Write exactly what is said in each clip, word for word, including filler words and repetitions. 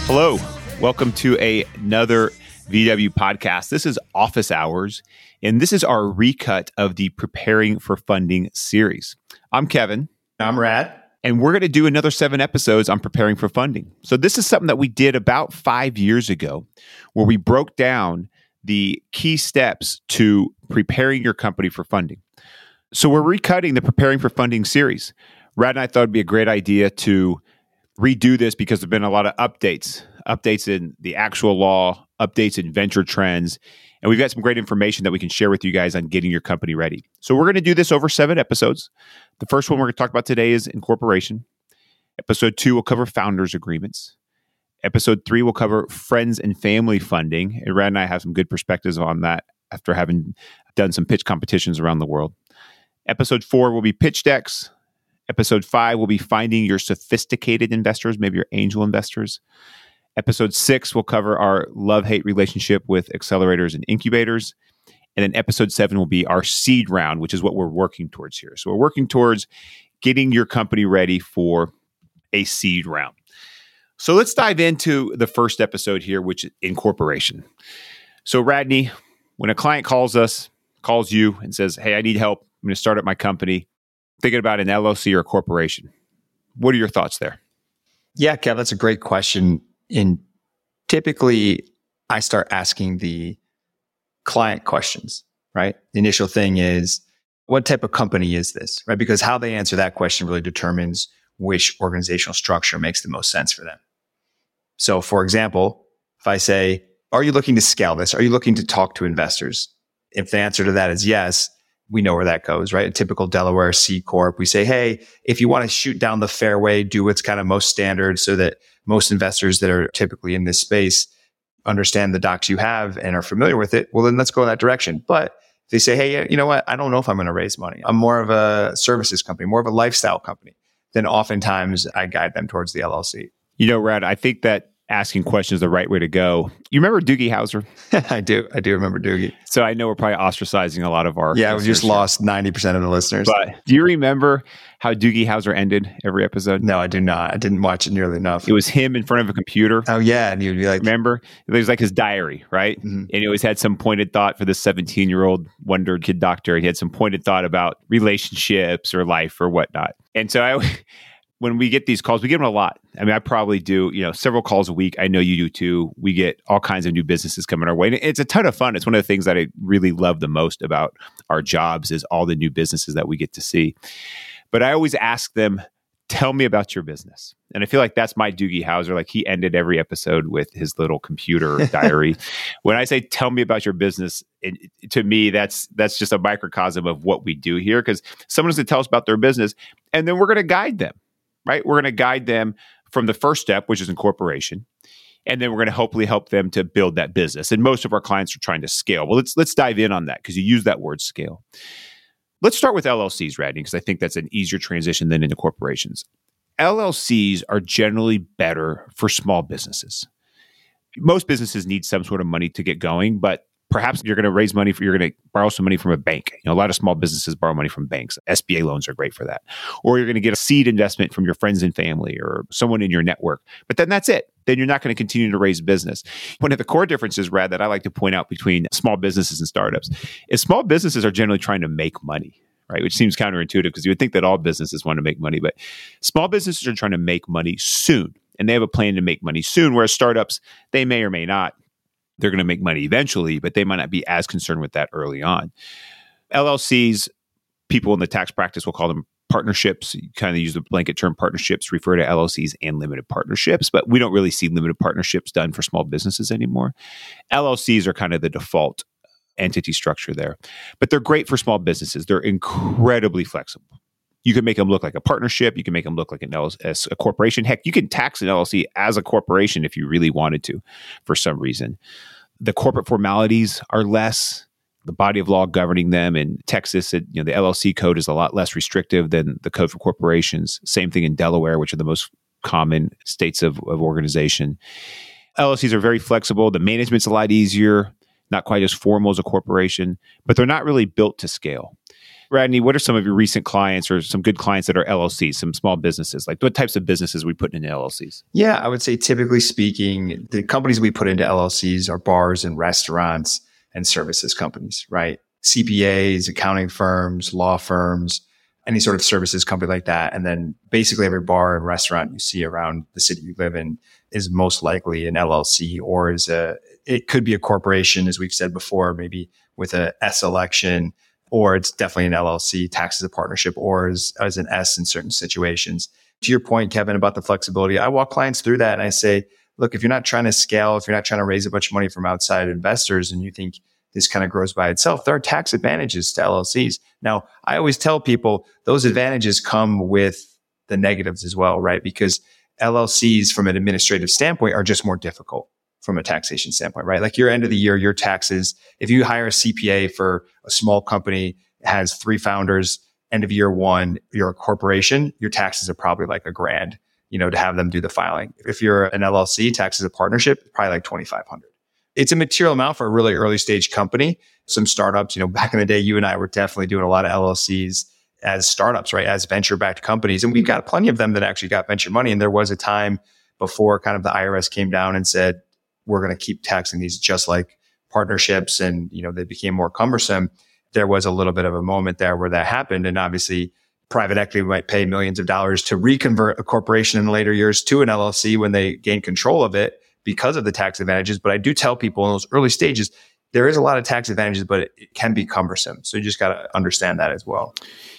Hello, welcome to a, another V W podcast. This is Office Hours, and this is our recut of the Preparing for Funding series. I'm Kevin. I'm Rad. And we're going to do another seven episodes on preparing for funding. So this is something that we did about five years ago, where we broke down the key steps to preparing your company for funding. So we're recutting the Preparing for Funding series. Rad and I thought it'd be a great idea to redo this because there've been a lot of updates, updates in the actual law, updates in venture trends, and we've got some great information that we can share with you guys on getting your company ready. So we're going to do this over seven episodes. The first one we're going to talk about today is incorporation. Episode two will cover founders agreements. Episode three will cover friends and family funding. And Rad and I have some good perspectives on that after having done some pitch competitions around the world. Episode four will be pitch decks. Episode five will be finding your sophisticated investors, maybe your angel investors. Episode six will cover our love-hate relationship with accelerators and incubators. And then episode seven will be our seed round, which is what we're working towards here. So we're working towards getting your company ready for a seed round. So let's dive into the first episode here, which is incorporation. So Radney, when a client calls us, calls you and says, hey, I need help. I'm going to start up my company. Thinking about an L L C or a corporation. What are your thoughts there? Yeah, Kev, that's a great question. And typically, I start asking the client questions, right? The initial thing is, what type of company is this, right? Because how they answer that question really determines which organizational structure makes the most sense for them. So, for example, if I say, are you looking to scale this? Are you looking to talk to investors? If the answer to that is yes, we know where that goes, right? A typical Delaware C Corp. We say, hey, if you want to shoot down the fairway, do what's kind of most standard so that most investors that are typically in this space understand the docs you have and are familiar with it. Well, then let's go in that direction. But if they say, hey, you know what? I don't know if I'm going to raise money. I'm more of a services company, more of a lifestyle company. Then oftentimes I guide them towards the L L C. You know, Rad, I think that asking questions is the right way to go. You remember Doogie Howser? I do. I do remember Doogie. So I know we're probably ostracizing a lot of our Yeah, we just here. lost ninety percent of the listeners. But do you remember how Doogie Howser ended every episode? No, I do not. I didn't watch it nearly enough. It was him in front of a computer. Oh, yeah. And he would be like... Remember? It was like his diary, right? Mm-hmm. And he always had some pointed thought for this seventeen-year-old wonder kid doctor. He had some pointed thought about relationships or life or whatnot. And so I... When we get these calls, we get them a lot. I mean, I probably do, you know, several calls a week. I know you do too. We get all kinds of new businesses coming our way. And it's a ton of fun. It's one of the things that I really love the most about our jobs is all the new businesses that we get to see. But I always ask them, tell me about your business. And I feel like that's my Doogie Howser. Like he ended every episode with his little computer diary. When I say, tell me about your business, it, to me, that's that's just a microcosm of what we do here because someone's going to tell us about their business and then we're going to guide them. Right? We're going to guide them from the first step, which is incorporation. And then we're going to hopefully help them to build that business. And most of our clients are trying to scale. Well, let's let's dive in on that because you use that word scale. Let's start with L L Cs, Radney, because I think that's an easier transition than into corporations. L L Cs are generally better for small businesses. Most businesses need some sort of money to get going, but perhaps you're going to raise money for, you're going to borrow some money from a bank. You know, a lot of small businesses borrow money from banks. S B A loans are great for that. Or you're going to get a seed investment from your friends and family or someone in your network. But then that's it. Then you're not going to continue to raise business. One of the core differences, Rad, that I like to point out between small businesses and startups is small businesses are generally trying to make money, right? Which seems counterintuitive because you would think that all businesses want to make money, but small businesses are trying to make money soon. And they have a plan to make money soon, whereas startups, they may or may not. They're going to make money eventually, but they might not be as concerned with that early on. L L Cs, people in the tax practice will call them partnerships. You kind of use the blanket term partnerships, refer to L L Cs and limited partnerships, but we don't really see limited partnerships done for small businesses anymore. L L Cs are kind of the default entity structure there, but they're great for small businesses. They're incredibly flexible. You can make them look like a partnership. You can make them look like an L L C, a corporation. Heck, you can tax an L L C as a corporation if you really wanted to for some reason. The corporate formalities are less. The body of law governing them in Texas, it, you know, the L L C code is a lot less restrictive than the code for corporations. Same thing in Delaware, which are the most common states of, of organization. L L Cs are very flexible. The management's a lot easier, not quite as formal as a corporation, but they're not really built to scale. Radney, what are some of your recent clients or some good clients that are L L Cs, some small businesses? Like what types of businesses are we putting into L L Cs? Yeah, I would say typically speaking, the companies we put into L L Cs are bars and restaurants and services companies, right? C P As, accounting firms, law firms, any sort of services company like that. And then basically every bar and restaurant you see around the city you live in is most likely an L L C or is a, it could be a corporation, as we've said before, maybe with a S election, or it's definitely an L L C, taxed as a partnership, or as, as an S in certain situations. To your point, Kevin, about the flexibility, I walk clients through that and I say, look, if you're not trying to scale, if you're not trying to raise a bunch of money from outside investors and you think this kind of grows by itself, there are tax advantages to L L Cs. Now, I always tell people those advantages come with the negatives as well, right? Because L L Cs from an administrative standpoint are just more difficult from a taxation standpoint, right? Like your end of the year, your taxes, if you hire a C P A for a small company, has three founders, end of year one, you're a corporation, your taxes are probably like a grand, you know, to have them do the filing. If you're an L L C, taxes a partnership, probably like twenty-five hundred. It's a material amount for a really early stage company. Some startups, you know, back in the day, you and I were definitely doing a lot of L L Cs as startups, right? As venture backed companies. And we've got plenty of them that actually got venture money. And there was a time before kind of the I R S came down and said, we're going to keep taxing these just like partnerships. And, you know, they became more cumbersome. There was a little bit of a moment there where that happened. And obviously private equity might pay millions of dollars to reconvert a corporation in the later years to an L L C when they gain control of it because of the tax advantages. But I do tell people in those early stages, there is a lot of tax advantages, but it, it can be cumbersome. So you just got to understand that as well.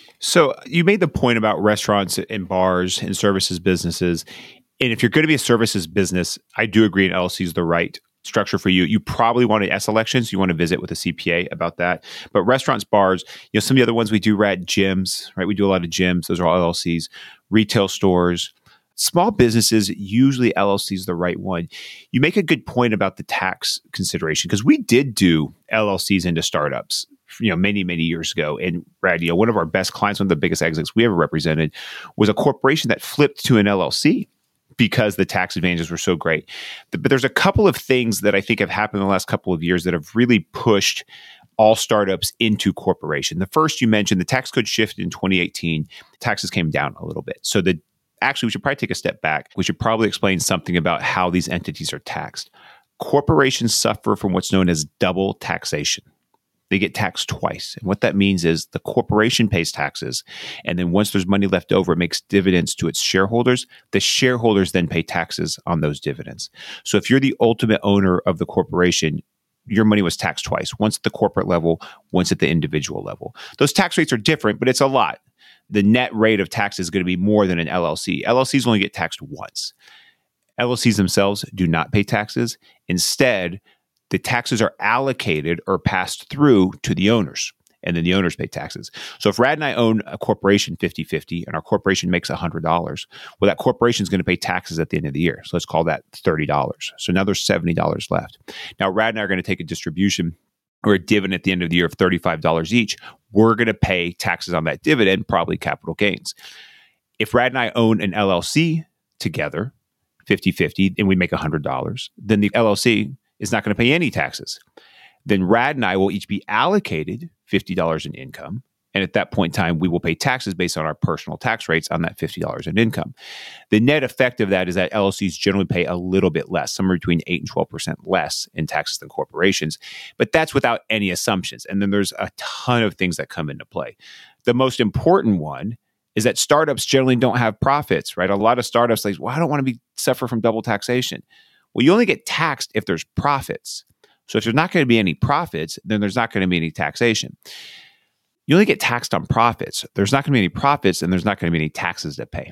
So you made the point about restaurants and bars and services businesses. And if you're going to be a services business, I do agree an L L C is the right structure for you. You probably want an S election, so you want to visit with a C P A about that. But restaurants, bars, you know, some of the other ones we do, Rad, gyms, right? We do a lot of gyms. Those are all L L Cs. Retail stores, small businesses, usually L L C is the right one. You make a good point about the tax consideration because we did do L L Cs into startups, you know, many, many years ago. And Rad, you know, one of our best clients, one of the biggest exits we ever represented was a corporation that flipped to an L L C because the tax advantages were so great. But there's a couple of things that I think have happened in the last couple of years that have really pushed all startups into corporation. The first you mentioned, the tax code shifted in twenty eighteen. Taxes came down a little bit. So the actually, we should probably take a step back. We should probably explain something about how these entities are taxed. Corporations suffer from what's known as double taxation. They get taxed twice. And what that means is the corporation pays taxes. And then once there's money left over, it makes dividends to its shareholders. The shareholders then pay taxes on those dividends. So if you're the ultimate owner of the corporation, your money was taxed twice, once at the corporate level, once at the individual level. Those tax rates are different, but it's a lot. The net rate of tax is going to be more than an L L C. L L Cs only get taxed once. L L Cs themselves do not pay taxes. Instead, the taxes are allocated or passed through to the owners, and then the owners pay taxes. So if Rad and I own a corporation fifty-fifty and our corporation makes one hundred dollars, well, that corporation is going to pay taxes at the end of the year. So let's call that thirty dollars. So now there's seventy dollars left. Now, Rad and I are going to take a distribution or a dividend at the end of the year of thirty-five dollars each. We're going to pay taxes on that dividend, probably capital gains. If Rad and I own an L L C together, fifty-fifty, and we make one hundred dollars, then the L L C is not going to pay any taxes. Then Rad and I will each be allocated fifty dollars in income. And at that point in time, we will pay taxes based on our personal tax rates on that fifty dollars in income. The net effect of that is that L L Cs generally pay a little bit less, somewhere between eight and twelve percent less in taxes than corporations. But that's without any assumptions. And then there's a ton of things that come into play. The most important one is that startups generally don't have profits, right? A lot of startups like, well, I don't want to be suffer from double taxation. Well, you only get taxed if there's profits. So if there's not going to be any profits, then there's not going to be any taxation. You only get taxed on profits. There's not going to be any profits, and there's not going to be any taxes to pay.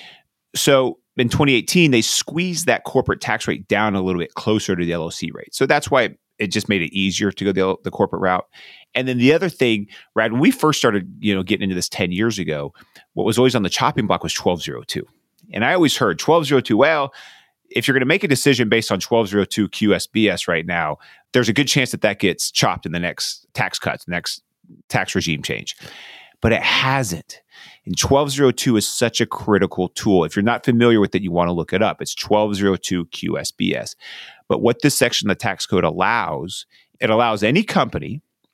So in twenty eighteen, they squeezed that corporate tax rate down a little bit closer to the L L C rate. So that's why it just made it easier to go the, the corporate route. And then the other thing, Rad, when we first started, you know, getting into this ten years ago, what was always on the chopping block was twelve oh two. And I always heard twelve oh two, well, if you're going to make a decision based on twelve oh two Q S B S right now, there's a good chance that that gets chopped in the next tax cuts, next tax regime change. But it hasn't. And twelve oh two is such a critical tool. If you're not familiar with it, you want to look it up. It's twelve oh two Q S B S. But what this section of the tax code allows, it allows any company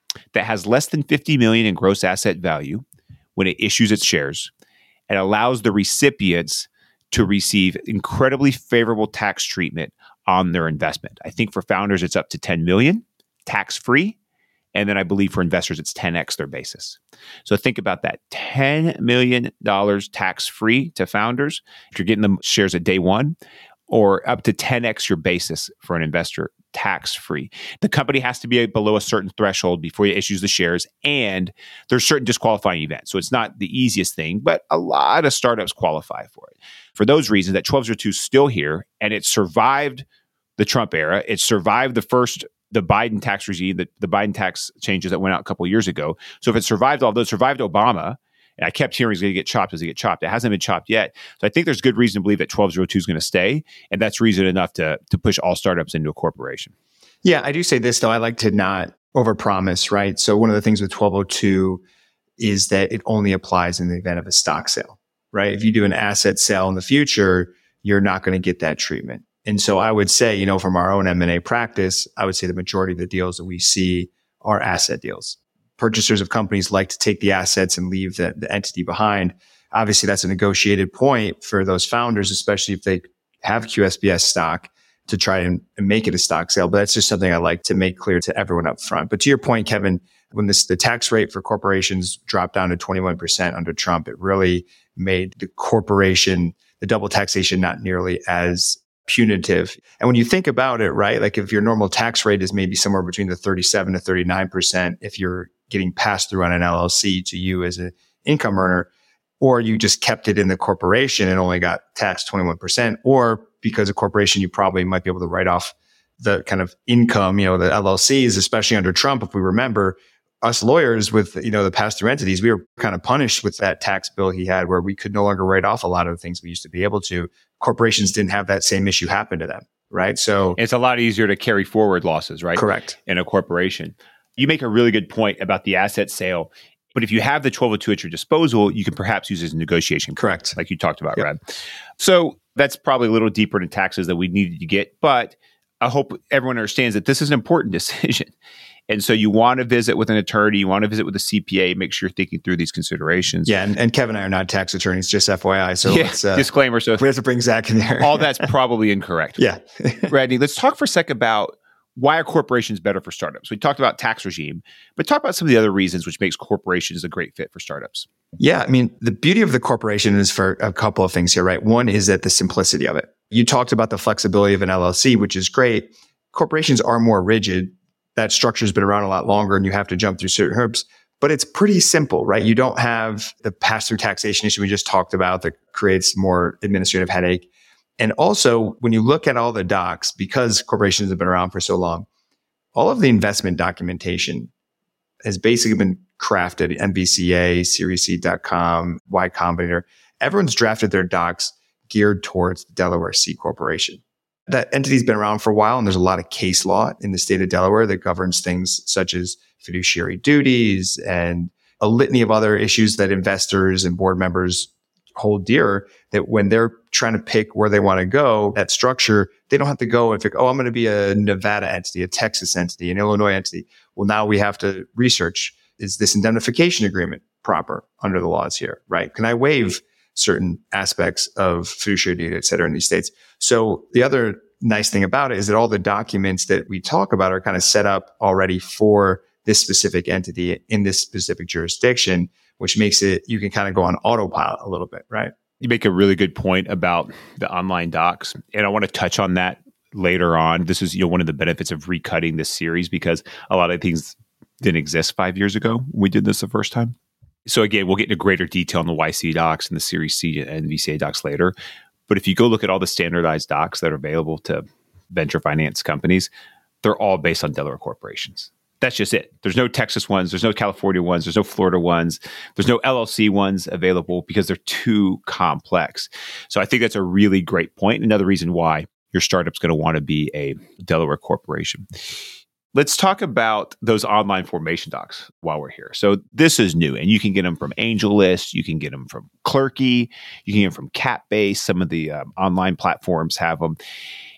that has less than fifty million dollars in gross asset value when it issues its shares and allows the recipients to receive incredibly favorable tax treatment on their investment. I think for founders, it's up to ten million dollars tax-free. And then I believe for investors, it's ten x their basis. So think about that. ten million dollars tax-free to founders if you're getting the shares at day one, or up to ten x your basis for an investor tax-free. The company has to be below a certain threshold before it issues the shares, and there's certain disqualifying events. So it's not the easiest thing, but a lot of startups qualify for it. For those reasons, that twelve oh two is still here, and it survived the Trump era. It survived the first the Biden tax regime, the, the Biden tax changes that went out a couple of years ago. So if it survived all those, survived Obama, and I kept hearing it's going to get chopped as it get chopped. It hasn't been chopped yet. So I think there's good reason to believe that twelve oh two is going to stay. And that's reason enough to, to push all startups into a corporation. Yeah, I do say this, though. I like to not overpromise, right? So one of the things with twelve oh two is that it only applies in the event of a stock sale, right? If you do an asset sale in the future, you're not going to get that treatment. And so I would say, you know, from our own M and A practice, I would say the majority of the deals that we see are asset deals. Purchasers of companies like to take the assets and leave the, the entity behind. Obviously, that's a negotiated point for those founders, especially if they have Q S B S stock, to try and make it a stock sale. But that's just something I like to make clear to everyone up front. But to your point, Kevin, when this, the tax rate for corporations dropped down to twenty-one percent under Trump, it really made the corporation, the double taxation, not nearly as punitive. And when you think about it, right, like if your normal tax rate is maybe somewhere between the thirty-seven to thirty-nine percent, if you're getting passed through on an L L C to you as an income earner, or you just kept it in the corporation and only got taxed twenty-one percent, or because a corporation, you probably might be able to write off the kind of income, you know, the L L Cs, especially under Trump. If we remember, us lawyers with, you know, the pass-through entities, we were kind of punished with that tax bill he had where we could no longer write off a lot of the things we used to be able to. Corporations didn't have that same issue happen to them, right? So it's a lot easier to carry forward losses, right? Correct. In a corporation. You make a really good point about the asset sale. But if you have the twelve oh two at your disposal, you can perhaps use it as a negotiation. Correct. Like you talked about, yep. Brad. So that's probably a little deeper into taxes that we needed to get. But I hope everyone understands that this is an important decision. And so you want to visit with an attorney, you want to visit with a C P A, make sure you're thinking through these considerations. Yeah, and, and Kevin and I are not tax attorneys, just F Y I. So yeah, it's, uh, disclaimer. So we have to bring Zach in there. All that's probably incorrect. Yeah. Rodney, let's talk for a second about why are corporations better for startups? We talked about tax regime, but talk about some of the other reasons which makes corporations a great fit for startups. Yeah, I mean, the beauty of the corporation is for a couple of things here, right? One is that the simplicity of it. You talked about the flexibility of an L L C, which is great. Corporations are more rigid. That structure's been around a lot longer and you have to jump through certain hoops, but it's pretty simple, right? You don't have the pass-through taxation issue we just talked about that creates more administrative headache. And also, when you look at all the docs, because corporations have been around for so long, all of the investment documentation has basically been crafted. N V C A, Series C dot com, Y Combinator. Everyone's drafted their docs geared towards the Delaware C Corporation. That entity's been around for a while, and there's a lot of case law in the state of Delaware that governs things such as fiduciary duties and a litany of other issues that investors and board members hold dear, that when they're trying to pick where they want to go, that structure, they don't have to go and think, oh, I'm going to be a Nevada entity, a Texas entity, an Illinois entity. Well, now we have to research, is this indemnification agreement proper under the laws here, right? Can I waive certain aspects of fiduciary duty, et cetera, in these states? So the other nice thing about it is that all the documents that we talk about are kind of set up already for this specific entity in this specific jurisdiction, which makes it, you can kind of go on autopilot a little bit, right? You make a really good point about the online docs. And I want to touch on that later on. This is, you know, one of the benefits of recutting this series because a lot of things didn't exist five years ago when we did this the first time. So again, we'll get into greater detail on the Y C docs and the Series C and V C A docs later. But if you go look at all the standardized docs that are available to venture finance companies, they're all based on Delaware corporations. That's just it. There's no Texas ones. There's no California ones. There's no Florida ones. There's no L L C ones available because they're too complex. So I think that's a really great point. Another reason why your startup's going to want to be a Delaware corporation. Let's talk about those online formation docs while we're here. So this is new, and you can get them from AngelList. You can get them from Clerky. You can get them from CapBase. Some of the um, online platforms have them.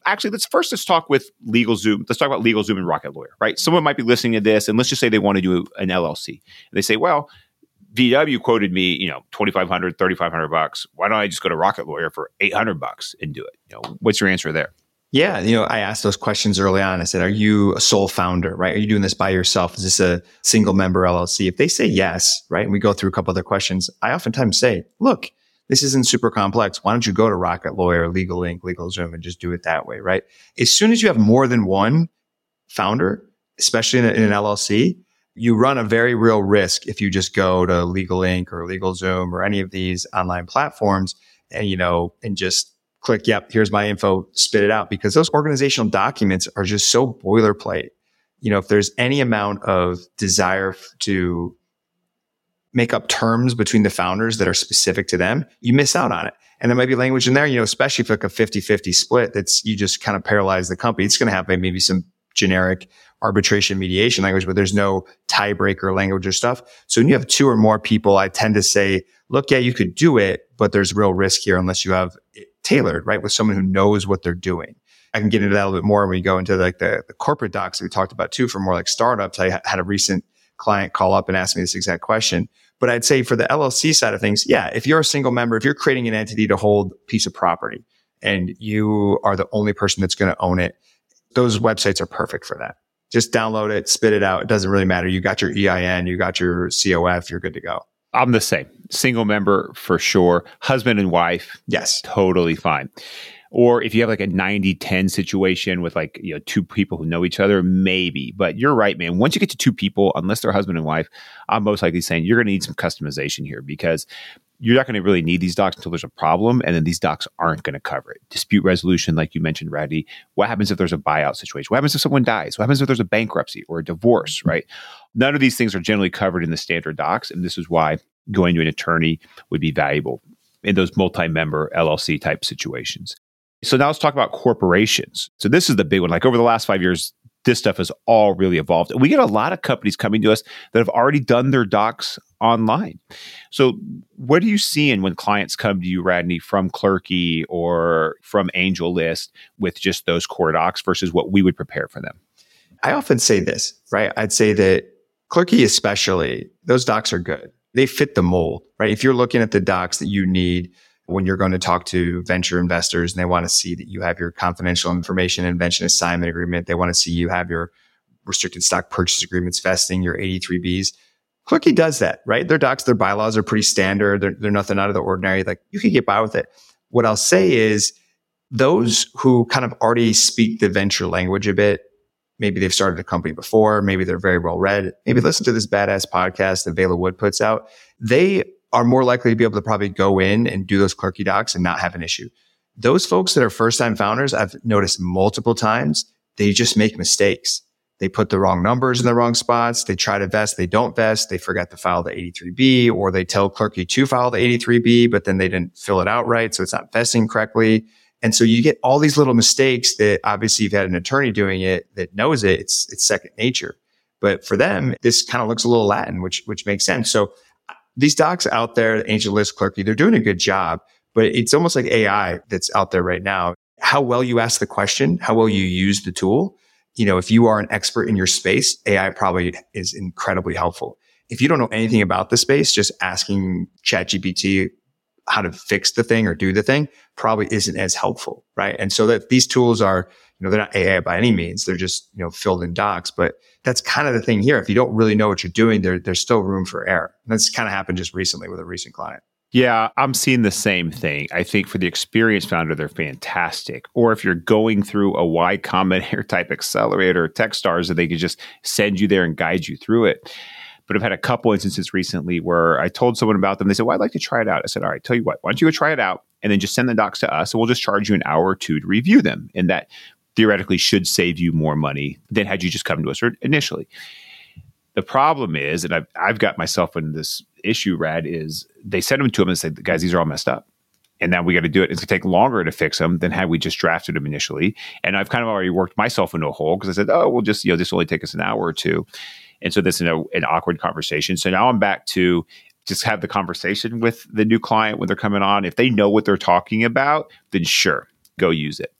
Actually, let's first let's talk with LegalZoom. Let's talk about LegalZoom and Rocket Lawyer, right? Someone might be listening to this, and let's just say they want to do an L L C. And they say, well, V W quoted me, you know, twenty-five hundred, thirty-five hundred bucks. Why don't I just go to Rocket Lawyer for eight hundred bucks and do it? You know, what's your answer there? Yeah, you know, I asked those questions early on. I said, are you a sole founder, right? Are you doing this by yourself? Is this a single member L L C? If they say yes, right, and we go through a couple other questions, I oftentimes say, look, this isn't super complex. Why don't you go to Rocket Lawyer, Legal Inc, LegalZoom, and just do it that way, right? As soon as you have more than one founder, especially in, a, in an L L C, you run a very real risk if you just go to Legal Inc or LegalZoom or any of these online platforms and, you know, and just click, yep, here's my info, spit it out, because those organizational documents are just so boilerplate. You know, if there's any amount of desire to make up terms between the founders that are specific to them, you miss out on it. And there might be language in there, you know, especially if like a fifty-fifty split, that's, you just kind of paralyze the company. It's going to have maybe some generic arbitration mediation language, but there's no tiebreaker language or stuff. So when you have two or more people, I tend to say, look, yeah, you could do it, but there's real risk here unless you have it tailored, right, with someone who knows what they're doing. I can get into that a little bit more when we go into like the, the corporate docs that we talked about too, for more like startups. I had a recent client call up and ask me this exact question. But I'd say for the L L C side of things, yeah, if you're a single member, if you're creating an entity to hold a piece of property and you are the only person that's going to own it, those websites are perfect for that. Just download it, spit it out. It doesn't really matter. You got your E I N, you got your C O F, you're good to go. I'm the same. Single member for sure. Husband and wife. Yes. Totally fine. Or if you have like a ninety ten situation with like, you know, two people who know each other, maybe. But you're right, man. Once you get to two people, unless they're husband and wife, I'm most likely saying you're going to need some customization here, because you're not going to really need these docs until there's a problem, and then these docs aren't going to cover it. Dispute resolution, like you mentioned, Radney. What happens if there's a buyout situation? What happens if someone dies? What happens if there's a bankruptcy or a divorce, right? None of these things are generally covered in the standard docs, and this is why going to an attorney would be valuable in those multi-member L L C type situations. So now let's talk about corporations. So this is the big one. Like over the last five years, this stuff has all really evolved. And we get a lot of companies coming to us that have already done their docs online. So what are you seeing when clients come to you, Radney, from Clerky or from AngelList with just those core docs versus what we would prepare for them? I often say this, right? I'd say that Clerky especially, those docs are good. They fit the mold, right? If you're looking at the docs that you need when you're going to talk to venture investors and they want to see that you have your confidential information invention assignment agreement, they want to see you have your restricted stock purchase agreements vesting, your eighty-three Bs. Clerky does that, right? Their docs, their bylaws are pretty standard. They're, they're nothing out of the ordinary. Like you could get by with it. What I'll say is those who kind of already speak the venture language a bit, maybe they've started a company before, maybe they're very well read, maybe listen to this badass podcast that Vela Wood puts out, they are more likely to be able to probably go in and do those Clerky docs and not have an issue. Those folks that are first-time founders, I've noticed multiple times, they just make mistakes. They put the wrong numbers in the wrong spots. They try to vest, they don't vest. They forgot to file the eighty-three B, or they tell Clerky to file the eighty-three B, but then they didn't fill it out right, so it's not vesting correctly. And so you get all these little mistakes that obviously you've had an attorney doing it that knows it. It's, it's second nature. But for them, this kind of looks a little Latin, which, which makes sense. So these docs out there, AngelList, Clerky, they're doing a good job, but it's almost like A I that's out there right now. How well you ask the question, how well you use the tool. You know, if you are an expert in your space, A I probably is incredibly helpful. If you don't know anything about the space, just asking ChatGPT how to fix the thing or do the thing probably isn't as helpful, right? And so that these tools are, you know, they're not A I by any means. They're just, you know, filled in docs. But that's kind of the thing here. If you don't really know what you're doing, there, there's still room for error. And that's kind of happened just recently with a recent client. Yeah, I'm seeing the same thing. I think for the experienced founder, they're fantastic. Or if you're going through a Y Combinator type accelerator, Techstars, that they could just send you there and guide you through it. But I've had a couple instances recently where I told someone about them. They said, well, I'd like to try it out. I said, all right, tell you what, why don't you go try it out and then just send the docs to us and we'll just charge you an hour or two to review them. And that theoretically should save you more money than had you just come to us initially. The problem is, and I've, I've got myself in this issue, Rad, is they send them to them and say, guys, these are all messed up. And now we got to do it. It's going to take longer to fix them than had we just drafted them initially. And I've kind of already worked myself into a hole because I said, oh, we'll just, you know, this will only take us an hour or two. And so this is an, an awkward conversation. So now I'm back to just have the conversation with the new client when they're coming on. If they know what they're talking about, then sure, go use it.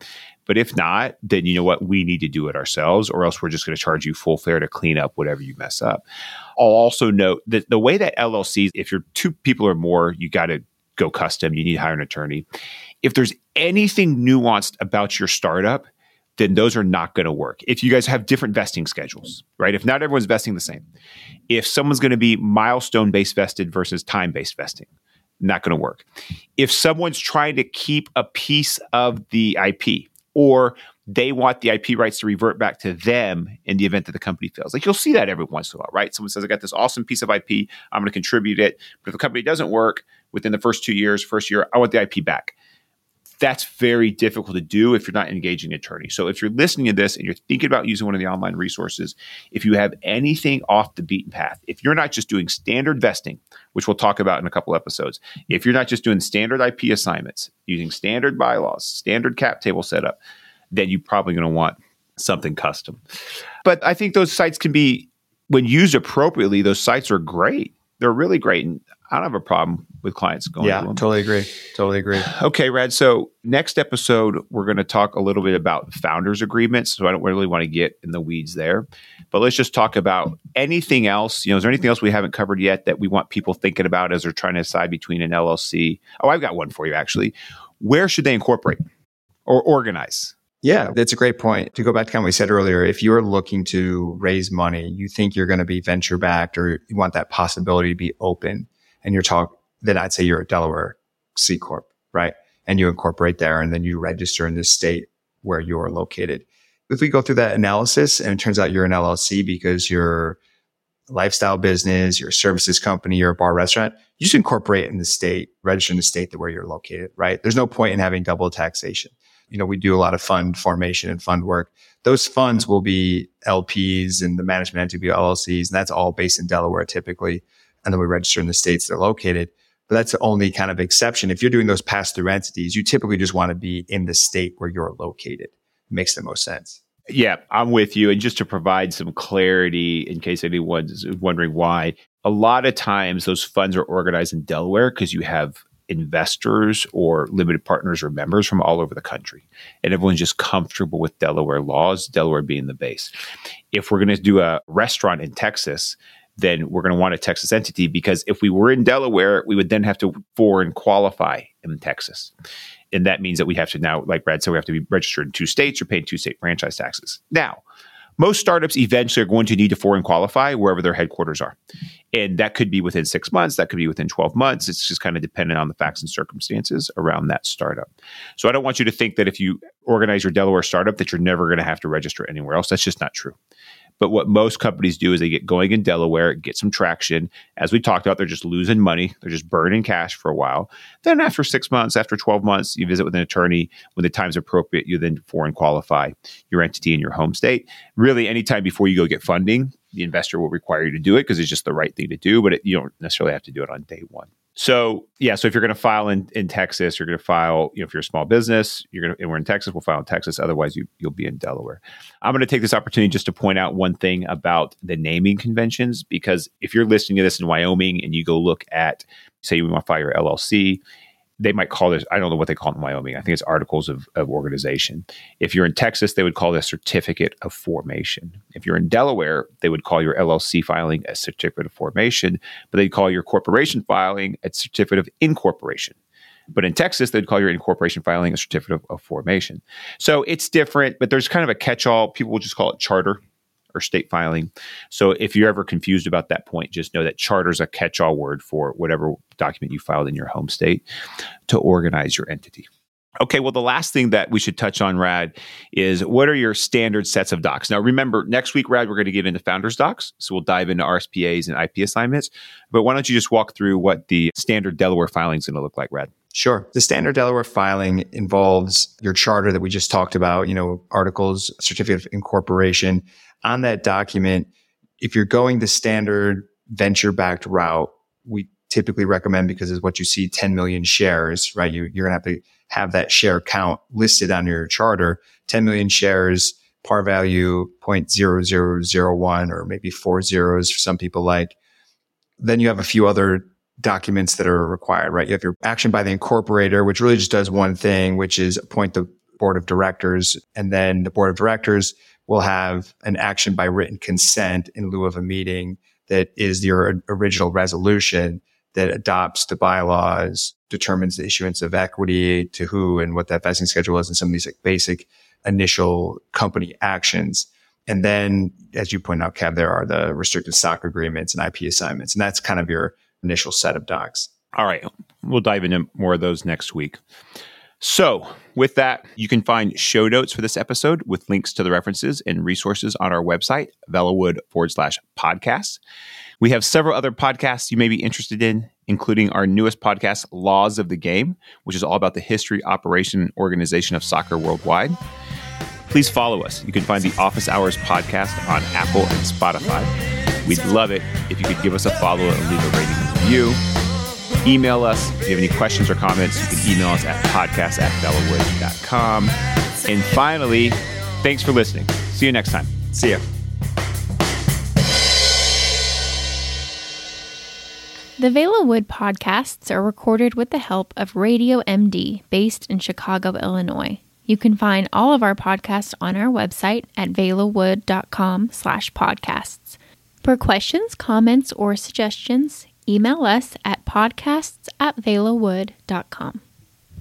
But if not, then you know what? We need to do it ourselves, or else we're just going to charge you full fare to clean up whatever you mess up. I'll also note that the way that L L Cs, if you're two people or more, you got to go custom. You need to hire an attorney. If there's anything nuanced about your startup, then those are not going to work. If you guys have different vesting schedules, right? If not everyone's vesting the same. If someone's going to be milestone-based vested versus time-based vesting, not going to work. If someone's trying to keep a piece of the I P, or they want the I P rights to revert back to them in the event that the company fails. Like you'll see that every once in a while, right? Someone says, I got this awesome piece of I P, I'm going to contribute it. But if the company doesn't work within the first two years, first year, I want the I P back. That's very difficult to do if you're not engaging an attorney. So if you're listening to this and you're thinking about using one of the online resources, if you have anything off the beaten path, if you're not just doing standard vesting, which we'll talk about in a couple episodes, if you're not just doing standard I P assignments, using standard bylaws, standard cap table setup, then you're probably going to want something custom. But I think those sites can be, when used appropriately, those sites are great. They're really great. And I don't have a problem with clients going yeah, to them. Totally agree. Totally agree. Okay, Rad. So next episode, we're going to talk a little bit about founders agreements. So I don't really want to get in the weeds there, but let's just talk about anything else. You know, is there anything else we haven't covered yet that we want people thinking about as they're trying to decide between an L L C? Oh, I've got one for you, actually. Where should they incorporate or organize? Yeah, that's a great point. To go back to kind of what we said earlier, if you're looking to raise money, you think you're going to be venture backed or you want that possibility to be open, and you're talking, then I'd say you're a Delaware C Corp, right? And you incorporate there and then you register in the state where you're located. If we go through that analysis and it turns out you're an L L C because you're a lifestyle business, you're a services company, you're a bar restaurant, you just incorporate in the state, register in the state that where you're located, right? There's no point in having double taxation. You know, we do a lot of fund formation and fund work. Those funds will be L Ps and the management entity will be L L Cs, and that's all based in Delaware typically. And then we register in the states they're located. But that's the only kind of exception. If you're doing those pass-through entities, you typically just want to be in the state where you're located. It makes the most sense. Yeah, I'm with you. And just to provide some clarity in case anyone's wondering why, a lot of times those funds are organized in Delaware because you have investors or limited partners or members from all over the country. And everyone's just comfortable with Delaware laws, Delaware being the base. If we're going to do a restaurant in Texas, then we're going to want a Texas entity, because if we were in Delaware, we would then have to foreign qualify in Texas. And that means that we have to now, like Brad said, we have to be registered in two states or paying two state franchise taxes. Now, most startups eventually are going to need to foreign qualify wherever their headquarters are. And that could be within six months. That could be within twelve months. It's just kind of dependent on the facts and circumstances around that startup. So I don't want you to think that if you organize your Delaware startup that you're never going to have to register anywhere else. That's just not true. But what most companies do is they get going in Delaware, get some traction. As we talked about, they're just losing money. They're just burning cash for a while. Then after six months, after twelve months, you visit with an attorney. When the time's appropriate, you then foreign qualify your entity in your home state. Really, anytime before you go get funding, the investor will require you to do it because it's just the right thing to do, but it, you don't necessarily have to do it on day one. So yeah, so if you're going to file in, in Texas, you're going to file, you know, if you're a small business, you're going to, and we're in Texas, we'll file in Texas. Otherwise, you, you'll be in Delaware. I'm going to take this opportunity just to point out one thing about the naming conventions, because if you're listening to this in Wyoming and you go look at, say you want to file your L L C, they might call this, I don't know what they call it in Wyoming. I think it's articles of, of organization. If you're in Texas, they would call it a certificate of formation. If you're in Delaware, they would call your L L C filing a certificate of formation, but they'd call your corporation filing a certificate of incorporation. But in Texas, they'd call your incorporation filing a certificate of, of formation. So it's different, but there's kind of a catch-all. People will just call it charter or state filing. So if you're ever confused about that point, just know that charter is a catch-all word for whatever document you filed in your home state to organize your entity. Okay, well, the last thing that we should touch on, Rad, is what are your standard sets of docs? Now, remember, next week, Rad, we're going to get into founders docs. So we'll dive into R S P As and I P assignments. But why don't you just walk through what the standard Delaware filing is going to look like, Rad? Sure. The standard Delaware filing involves your charter that we just talked about, you know, articles, certificate of incorporation. On that document, if you're going the standard venture-backed route, we typically recommend, because it's what you see, ten million shares, right? You, you're going to have to have that share count listed on your charter. ten million shares, par value zero point zero zero zero one, or maybe four zeros for some people like. Then you have a few other documents that are required, right? You have your action by the incorporator, which really just does one thing, which is appoint the board of directors. And then the board of directors will have an action by written consent in lieu of a meeting that is your original resolution that adopts the bylaws, determines the issuance of equity to who and what that vesting schedule is, and some of these like basic initial company actions. And then, as you point out, Kev, there are the restricted stock agreements and I P assignments. And that's kind of your initial set of docs. All right. We'll dive into more of those next week. So with that, you can find show notes for this episode with links to the references and resources on our website, Velowood forward slash podcasts. We have several other podcasts you may be interested in, including our newest podcast, Laws of the Game, which is all about the history, operation, and organization of soccer worldwide. Please follow us. You can find the Office Hours podcast on Apple and Spotify. We'd love it if you could give us a follow and leave a rating and review. Email us if you have any questions or comments. You can email us at podcast at velowood dot com. And finally, thanks for listening. See you next time. See ya. The Velowood podcasts are recorded with the help of Radio M D, based in Chicago, Illinois. You can find all of our podcasts on our website at velowood dot com slash podcasts. For questions, comments, or suggestions, email us at podcasts at velowood dot com.